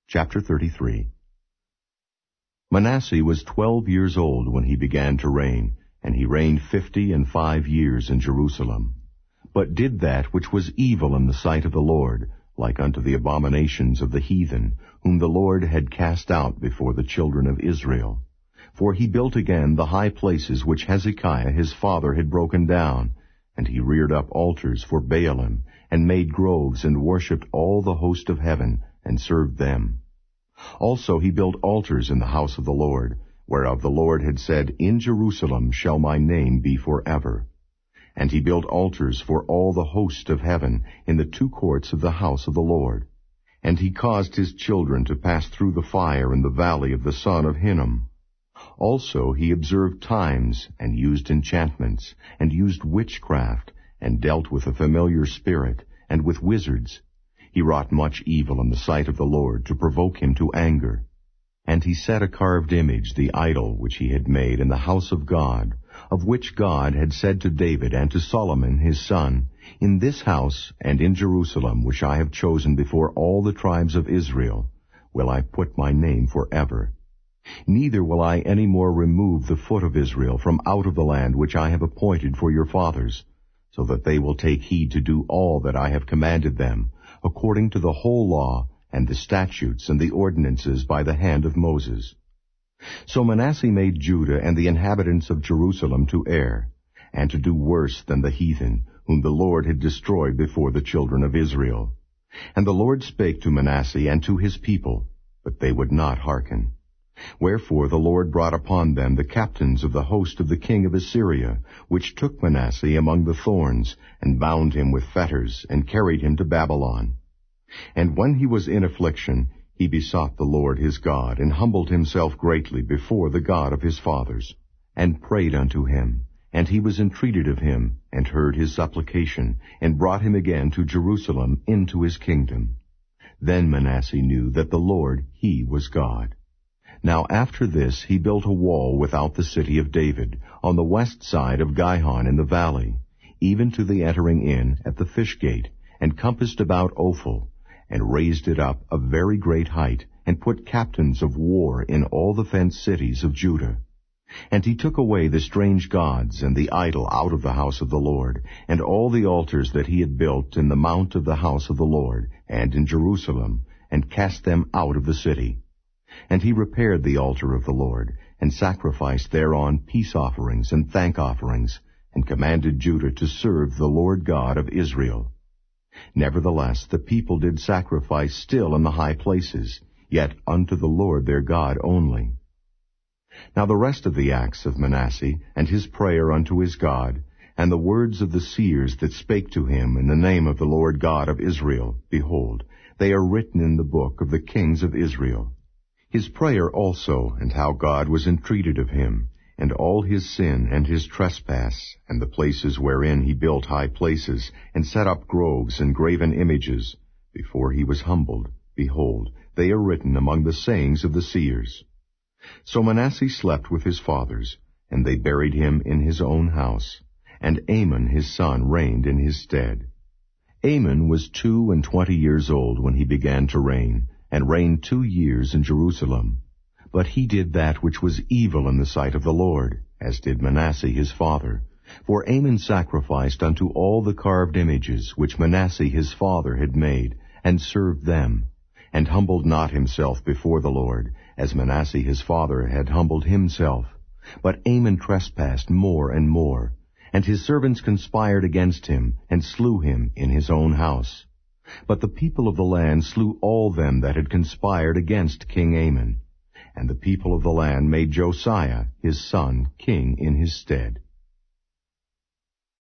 Chapter 33. Manasseh was 12 years old when he began to reign, and he reigned 55 years in Jerusalem, but did that which was evil in the sight of the Lord, like unto the abominations of the heathen, whom the Lord had cast out before the children of Israel. For he built again the high places which Hezekiah his father had broken down, and he reared up altars for Baalim, and made groves, and worshipped all the host of heaven, and served them. Also he built altars in the house of the Lord, whereof the Lord had said, In Jerusalem shall my name be forever. And he built altars for all the host of heaven in the two courts of the house of the Lord. And he caused his children to pass through the fire in the valley of the son of Hinnom. Also he observed times, and used enchantments, and used witchcraft, and dealt with a familiar spirit, and with wizards. He wrought much evil in the sight of the Lord, to provoke him to anger. And he set a carved image, the idol which he had made in the house of God, of which God had said to David and to Solomon his son, In this house and in Jerusalem, which I have chosen before all the tribes of Israel, will I put my name forever. Neither will I any more remove the foot of Israel from out of the land which I have appointed for your fathers, so that they will take heed to do all that I have commanded them, according to the whole law and the statutes and the ordinances by the hand of Moses. So Manasseh made Judah and the inhabitants of Jerusalem to err, and to do worse than the heathen, whom the Lord had destroyed before the children of Israel. And the Lord spake to Manasseh and to his people, but they would not hearken. Wherefore the Lord brought upon them the captains of the host of the king of Assyria, which took Manasseh among the thorns, and bound him with fetters, and carried him to Babylon. And when he was in affliction, he besought the Lord his God, and humbled himself greatly before the God of his fathers, and prayed unto him. And he was entreated of him, and heard his supplication, and brought him again to Jerusalem into his kingdom. Then Manasseh knew that the Lord, he was God. Now after this he built a wall without the city of David, on the west side of Gihon in the valley, even to the entering in at the fish gate, and compassed about Ophel, and raised it up a very great height, and put captains of war in all the fenced cities of Judah. And he took away the strange gods and the idol out of the house of the Lord, and all the altars that he had built in the mount of the house of the Lord, and in Jerusalem, and cast them out of the city. And he repaired the altar of the Lord, and sacrificed thereon peace offerings and thank offerings, and commanded Judah to serve the Lord God of Israel. Nevertheless the people did sacrifice still in the high places, yet unto the Lord their God only. Now the rest of the acts of Manasseh, and his prayer unto his God, and the words of the seers that spake to him in the name of the Lord God of Israel, behold, they are written in the book of the kings of Israel. His prayer also, and how God was entreated of him, and all his sin and his trespass, and the places wherein he built high places, and set up groves and graven images, before he was humbled, behold, they are written among the sayings of the seers. So Manasseh slept with his fathers, and they buried him in his own house, and Amon his son reigned in his stead. Amon was 22 years old when he began to reign, and reigned 2 years in Jerusalem. But he did that which was evil in the sight of the Lord, as did Manasseh his father. For Amon sacrificed unto all the carved images which Manasseh his father had made, and served them, and humbled not himself before the Lord, as Manasseh his father had humbled himself. But Amon trespassed more and more, and his servants conspired against him, and slew him in his own house. But the people of the land slew all them that had conspired against King Amon. And the people of the land made Josiah his son king in his stead.